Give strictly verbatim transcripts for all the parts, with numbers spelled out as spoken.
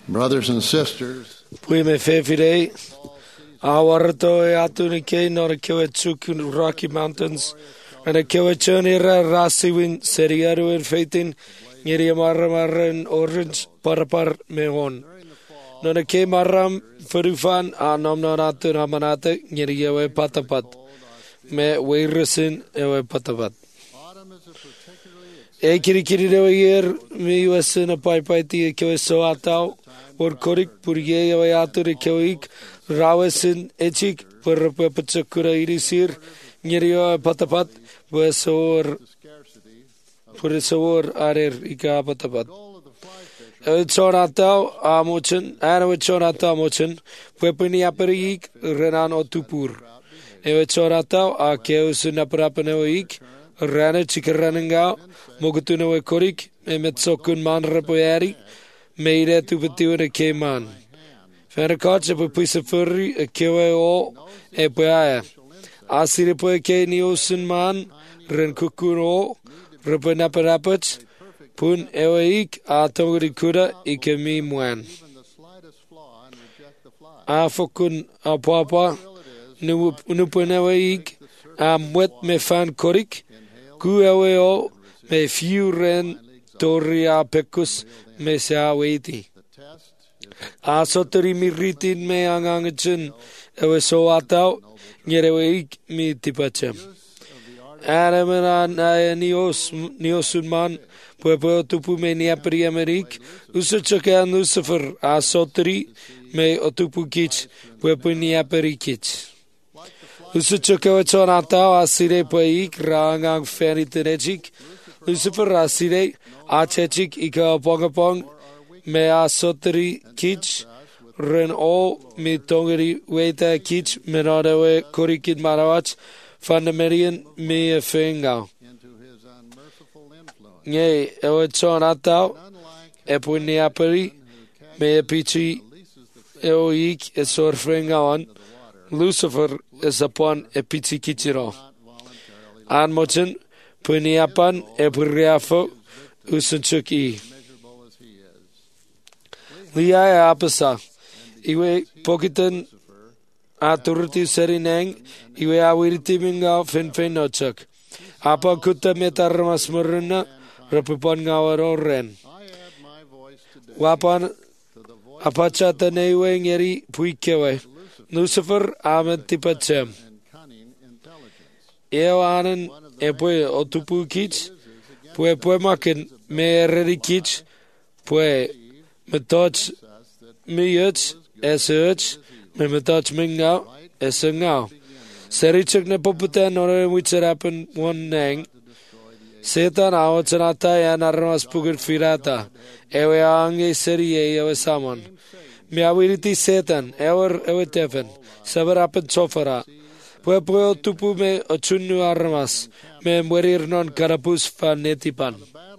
Brothers and sisters, Pui me whewhirei, a warato e atu ni kei nora kiau e tuku Rocky Mountains, and a kiau e journey ra rasiwin seri aru en feitin, ngiri a marra marra en orange parapar me hon. Nona kei marram whurufan a nom non atu na manata ngiri e we patapat, me weirasin e we patapat. E kiri kiri reo ier mi uesa na pai pai ti e kiau e so atau, or korik purye e we atu re kiau ik, rawesin echik per pepachakura irisir, ngiri e patapat, we soor, pur soor arer ika patapat. E chon atau a mochin, ana we chon atau mochin, pepini aperi ik, renan o tupur. E we chon atau a kiau sunapurapane o ik, Rana chikarananga, mogutuna we korik, e metsokun man rapoyari, meire tu betuwe ke man. Fana kacha po pisa furri, e kewe o, e poaya. Asire po ke ni osun man, ren kukun o, rupa naparapach, pun ewe ik, a tongri kura, ike mi muan. A fokun a papa, nupun ewe ik, a mwet me fan korik, Ku ewe o me fiu ren tori a pekus me se a weiti. A soteri mi ritin me angangachin ewe so atau ngerewe ik mi tipachem. Ana mena na nios niosun man puepo tupu me niapri amerik usuchoke an usufer a soteri me otupu kich puepo niapri kich. Usuchoke we chon atau asire poik rangang fenitenechik. Lucifer asire achechik ika pongapong me a soteri kich ren o mi tongeri weita kich menadewe korikid marawach fundamerian me a fengao. Nye ewe chon atau epuni aperi me a pichi eoik esor fengaon. Lucifer is upon a pizzi kichiro. An mochin, puniapan, e puriafo, usunchuki. Liaya apasa. Iwe pokitan aturti serinang, iwe awiriti minga fin fin nochak. Apa kutta metarmas muruna, rapupon ngawaro ren. Wapan apachata neiwe ngeri puikewe. Lucifer amet tipachem. Eo anen e pue otupu kich, pue pue maken me ereri kich, pue me toch me yuch, es yuch, me me toch me ngau, es ngau. Serichuk ne poputen ore wicherapen one nang. Setan awachanata yan armas pugur firata, ewe ange seri ewe samon. Mi awiriti setan, ewer ewe tefen, sabarapen sofara. Pue pue tupu me ochunu armas, me mwerir non karapus van netipan.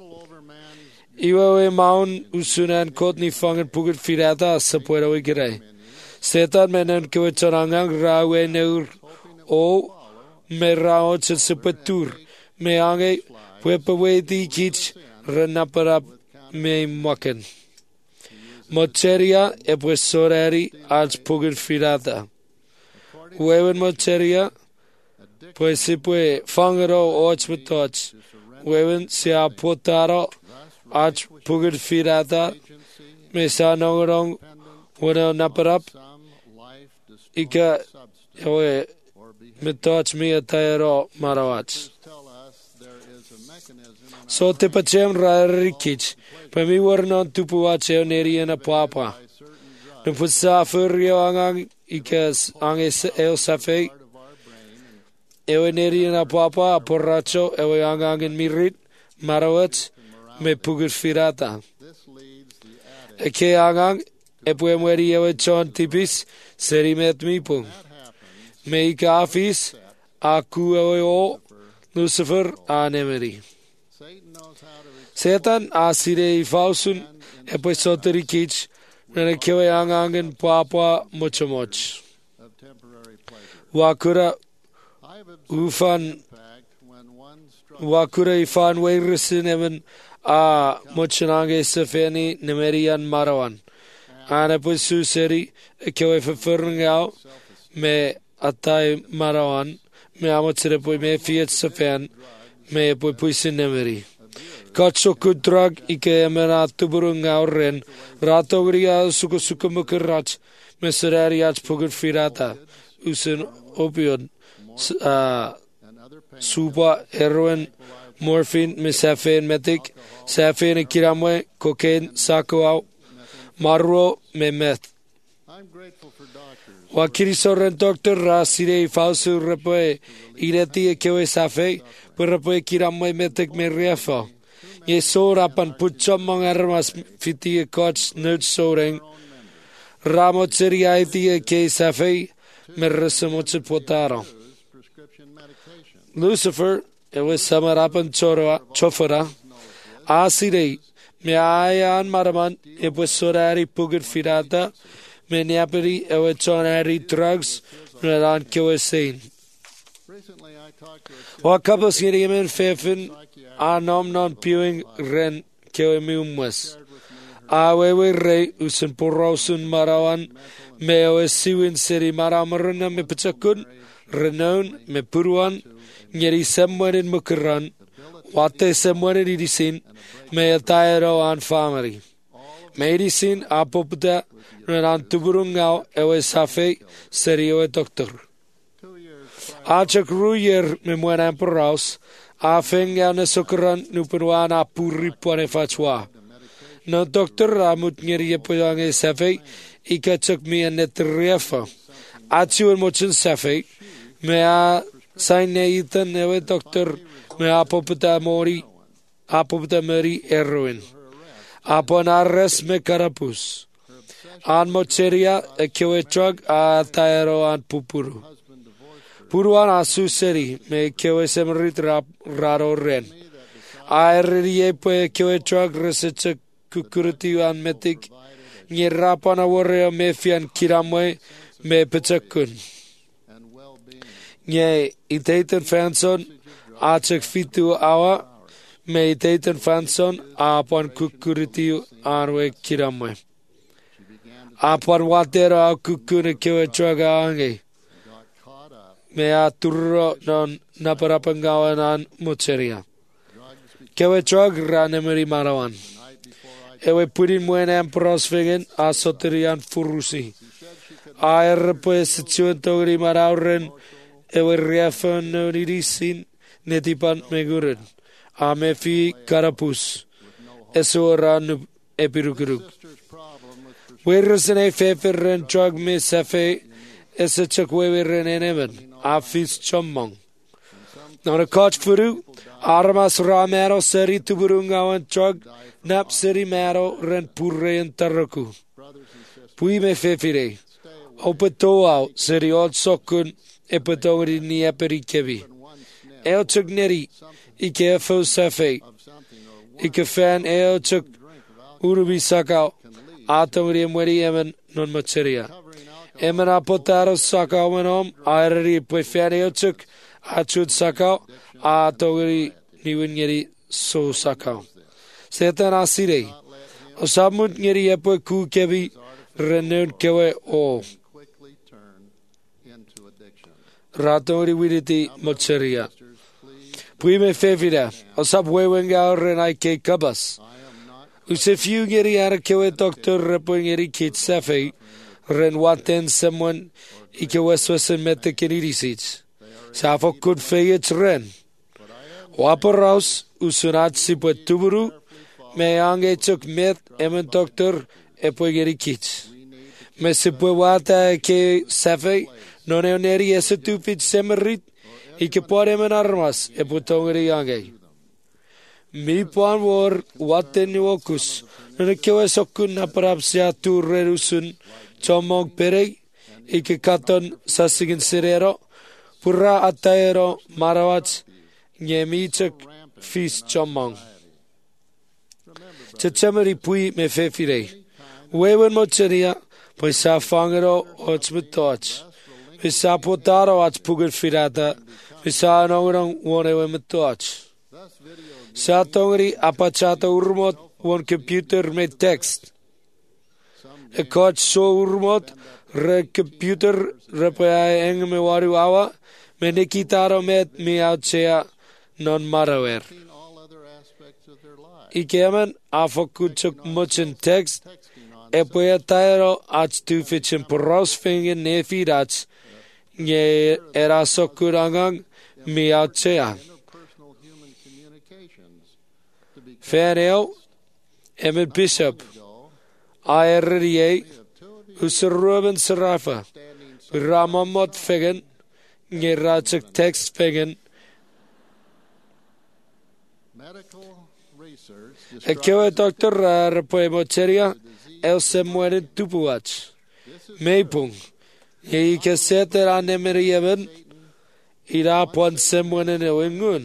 Iwe maun usunan kotni fangen pugut firata sa puera wigere. Setan menen kewe charangang rawe neur o me rao chasupatur. Me ange pue pue di kich renaparap me mwaken. Mocheria e pues soreri als pugur firata. Wewen mocheria, pues si pue fangero och metoch. Wewen si a potaro als pugur firata. Me sa nongorong wena naparap. Ika ewe metoch mi atayero marawach. So te pachem rarikich. Pa mi warnon tupu wache oneri na papa. No pusa furio angang ikas anges eo safe. Ewe neri na papa porracho ewe angang in mirit marawach me pugur firata. Eke angang epue mweri ewe chon tipis seri met mipung. Me ika afis aku ewe o Lucifer anemeri. Setan asire i fausun e poi soteri kich nene kewe angangen papa mucho much. Wakura ufan wakura ifan weirisin even a muchanange sefeni nemerian marawan. Ana pwy suseri y cywe ffyrfyrng iaw me atai marawan me amotere pwy me fiat safen me pwy pwy sy'n nemeri. Katso kudrag ike emera tuburung awren rato gria suku suku mukirat me serari ach pugut firata usen opiod uh, suba heroin morphine mesafin metic safin kiramwe cocaine sakoau marro me meth. Wakiri soren doctor rasire falsu repoe ireti kewe safe per repoe kiramwe metic me refa. Ye sora pan putchomong armas fiti coach nerd soring ramotseri aiti ke safe me resumotse potaro. Lucifer, it was samarapan chora chofara asire me ayan maraman it was sorari pugit firata me niaperi it was chonari drugs ran kewesin. Wa kapos yerimen fefin anom non piwing ren kewemiumwas. Awewe rei usen porosun marawan me o siwin seri maramaruna me pachakun renon me puruan nyeri semwanin mukiran wate semwanin idisin me ataero an family. Me idisin apopta ran tuburungao ewe safe seri ewe doctor. Achak ruyer me mueran poraus afeng ya na sukaran nuperwana puri pone fatwa. No doctor ramut nyeri epoyange safe ikachak me anetriefa. Achu mochen safe me a sain neitan ewe doctor me apopta mori apopta mori heroin. Apon arres me karapus. An mocheria e kewe drug a taero an pupuru. Puruan asu seri me kewe semrit raro ren. Aerie pe kewe drug research kukuriti an metik. Nye rapana warrior me fian kiramwe me pechakun. Nye itaten fanson achak fitu awa me itaten fanson apon kukuriti anwe kiramwe. Apon watera kukune kewe drug ange. Me a turro non naparapangawan an mocheria. Kewe drug ranemeri marawan. Ewe pudin muene ampros vegen a soterian furusi. Aer pues situentogri marauren ewe riafon noridisin netipan meguren. A me fi karapus. Eso ran epirukiruk. Werusen e feferren drug me safe esa chakwewen enemen. Afis chommong. Nona coach furu, armas ramero seri tuburungawan drug, nap seri maro ren purre en taraku. Pui me fefire. Opetoau seri od sokun epetogri ni eperi kevi. El chugneri, ike efo safe. Ike fan el chuk urubi sakao. Atomri mweri emen non materia. Emen apotaro sakao menom, aeri pui fan el chuk, achud sakao, atogri niwingeri so sakao. Setan asire. Osamut ngeri epo ku kevi renud kewe o. Ratori wiriti mocheria. Pui me fevira. Osab wewenga renai ke kabas. Usefiu ngeri ara kewe doctor repo ngeri kit safe. Ren waten someone ike weswesen mete kenirisits. Safo kud feyets ren. Waparaus usunat sipwe tuburu. Me ange chuk met emen doctor epo ngeri kits. Me sipwe wata ke safe. Non è oneri esse tupit semerit. Ike por emen armas epo tongeri ange. Mi pan war waten nuokus. Non kewe sokun na parapsia tu rerusun. Chomog perei. Ike katon sasigin serero. Pura ataero marawats. Nyemichak fis chomong. Chachamari pui me fefirei. Wewen mocheria. Pues sa fangero ots metoch. Pues sa potaro ats puget firata. Pues sa nongrong wonewe metoch. Sa tongri apachata urmot won computer me text. y coach so urmod, re computer, re pa eng me waru awa, me nikitaro met mi autsea non marawer. I kemen afokutsuk muchen tekst, e poja tairo ats tu fitchen porosfingen nefirats, nye era sokurangang mi autsea. Ferneel, Emmett Bishop, I R D A, Usser Ruben Serafa, Ramamot Fegen, Ngerachik Text Fegen, Ekewe Doctor Rapoemocheria, Else Mueren Tupuach, Meipung, Ye Caseter Anemerieben, Ira Pon Semwenen Ewengun.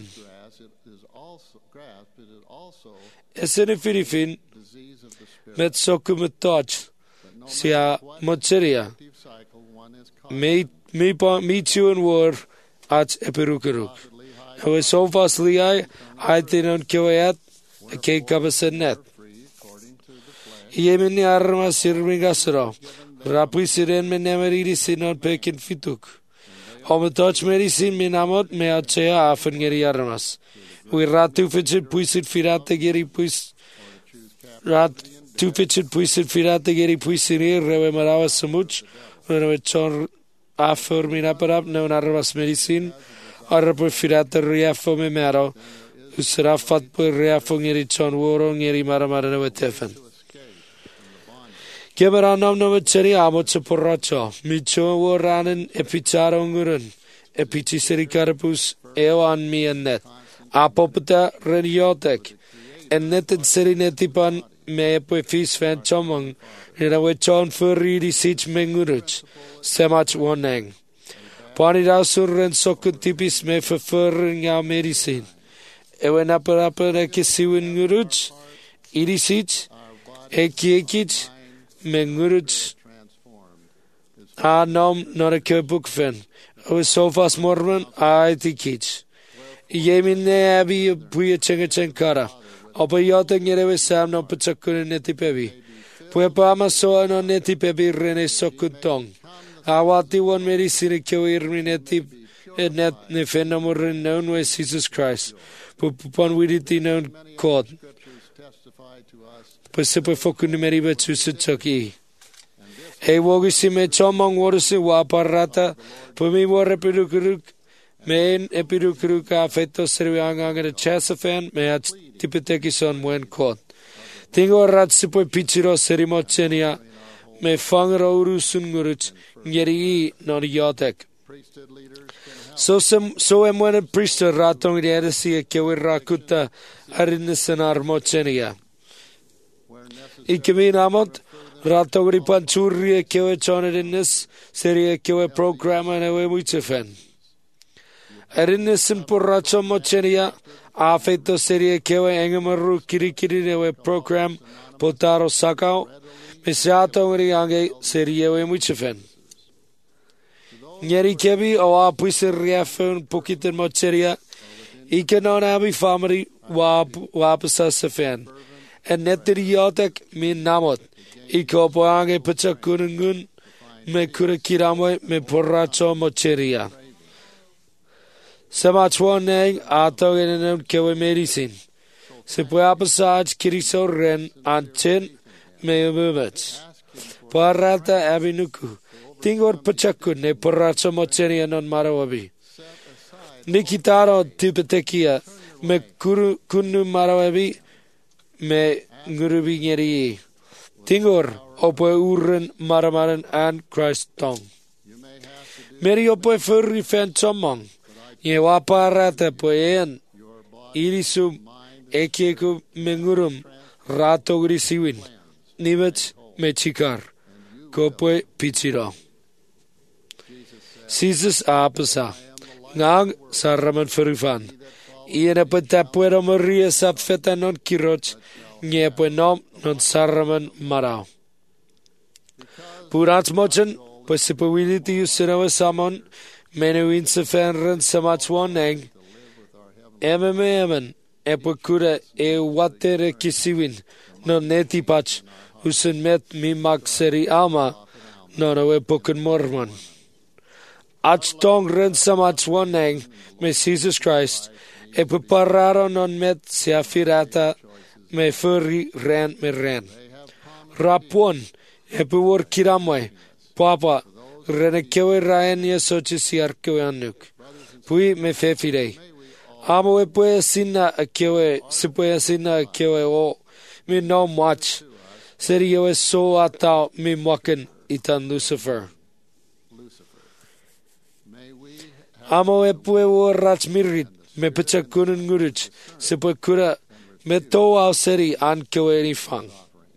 Esen i Filipin, met sokumetach, sia mocheria. Me me me tune war at epirukeruk. I was so fast liai, I didn't kill it, a cake of a senet. Yemen arma sirmingasro, rapi siren menemeridi sinon pekin fituk. Hometach medicine minamot me achea afengeri armas. We rat two fitched puisit firate geri puis rat two fitched puisit firate geri puisiri reve marava samuch reve chon afur minaparap no narvas medicine arpo firate riafo me mero usrafat pu riafo ngeri chon woro ngeri maramara no tefen Kemera nam no cheri amot se porracho micho woranen epicharo ngurun epiciseri carpus ewan mi net Apopta radiotek, en net het serinetipan me pefis van chomong, en we chon furri sich menguruch, semach woneng. Panida surren sokutipis me verfurring ya medicine. Ewen aparaper kisiwin nguruch, irisich, ekiekich, menguruch. A nom not a kebuk fen. I was so fast mormon, I tikich. Yemine abi puye chenga chenkara. Opa yota ngerewe sam no pachakune neti pebi. Puye pama soa no neti pebi rene sokutong. Awati won meri sire kyo irmi neti net ne fenamur known as Jesus Christ. Pupon widiti known God. Pusipa fokuni meri bechusa choki. Hey wogisi me chomong warusi waparata. Pumi wore pirukuruk. Men epirukruka feto serviangangere chasafan me at tipetekison mwen kot. Tingo ratsipo pichiro serimochenia me fangro urusunguruch ngeri non yotek. So sem so emwen priester ratong redesi kewe rakuta arinisenar mochenia. Ikemin amot ratogri panchuri kewe chonerinis serie kewe programma newe muchefen. Erinnesin porracho mocheria, afeto serie kewe engamaru kirikiri newe program, potaro sakao, misiato ngriange serie we muchefen. Nyeri kebi o apuise riafun pokiten mocheria, ike non abi family wap wapasa sefen. En netiri yotek min namot, ike opoange pachakunungun, me kurakiramoy me porracho mocheria. Samachwaneng atogenen kewe medicine. Se puede pasar kiriso ren anten me mumet. Parata abinuku. Tingor pachaku ne porracho mochenia non marawabi. Nikitaro tipetekia me kuru kunu marawabi me ngurubi ngeri. Tingor opo uren maramaran an Christ tong. Meri opo furri fan chomong. Ye waparata poen irisum ekeku mengurum ratogri siwin nivet mechikar kopoe pichiro. Jesus apasa ngang saraman furifan. Iene petapuero maria sapfeta non kiroch nye nom non saraman marao. Purats mochen possibility usinawa samon Menuin se fenren samachwaneng. Ememe emen epokura e watere kisiwin no netipach Hwsyn met mi mag seri alma, non o e bwcyn mormon. Ats dong ren samats waneng, me Jesus Christ, e pupararo non met si affirata, me furri ren me ren. Rapon, e puwar kiramwe, papa, rene kewe raen ye sochi si arkewe anuk. Pui me fefirei. Amo e pue sina a kewe, si pue sina a kewe o, me no much. Seri yo e so atao me mwaken itan Lucifer. Amo e pue o rats mirit, me picha kunun nguruch, si pue kura, me to au seri an kewe ni fang.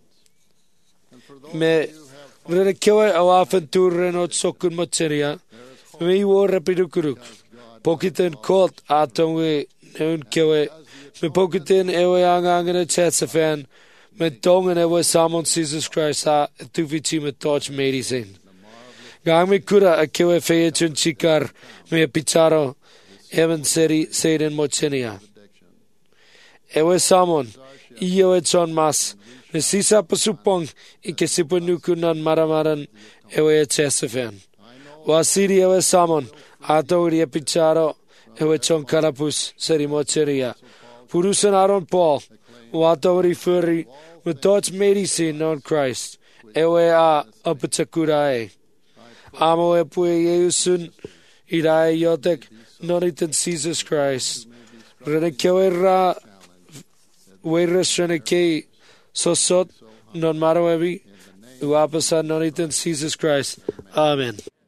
Me rene kewe au afen tu renot sokun moteria, me iwo repidukuruk. Pokiten kot atongwe neun kewe, me pokiten ewe angangene tetsafan, me dongen ewe samon Jesus Christ ha, tufichi me toch medicine. Gang me kura a kewe feye chun chikar, me picharo, even seri seiden mochenia. Ewe samon, iyo e chon mas, me sisa pasupong, ike sipo nukunan maramaran, ewe e chesafan. Wasiri ewe samon, ato uri e picharo, ewe chon karapus, seri mocheria. Purusan aron Paul, wato uri furri, me toch medicine on Christ, ewe a apachakurae. Amo e pue Yeusun, irae yotek, nonitan Jesus Christ. Rene kewe ra, weres rene ke, sosot, non marawebi, uapasa nonitan Jesus Christ. Amen.